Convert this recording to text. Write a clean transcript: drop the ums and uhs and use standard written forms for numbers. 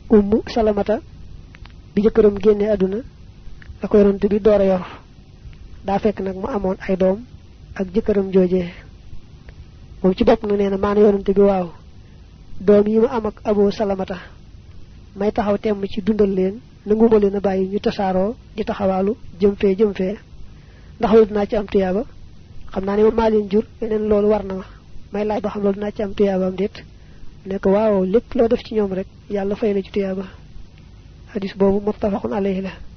ummu salamata bi jëkkëram génné aduna la ko yonent bi doora yor da fekk nak mu amoon ay doom ak jëkkëram joojee moom ci bopp na nee na maana yonent bi waaw doom yi ma am ak abu salamata may taxaw temm ci dundal leen nanguma leen a bàyyi ñu tasaaroo di taxawaalu jëm fee ndax loolu dinaa ci am tuyaaba xam naa ne ma maa leen jur yeneen loolu war na ma may laaj ba xam loolu dinaa ci am tuyaaba am déet ne ko waaw lépp loo def ci ñoom rek yàlla fay la ci tuyaaba hadis boobu muttafaqun alayhi la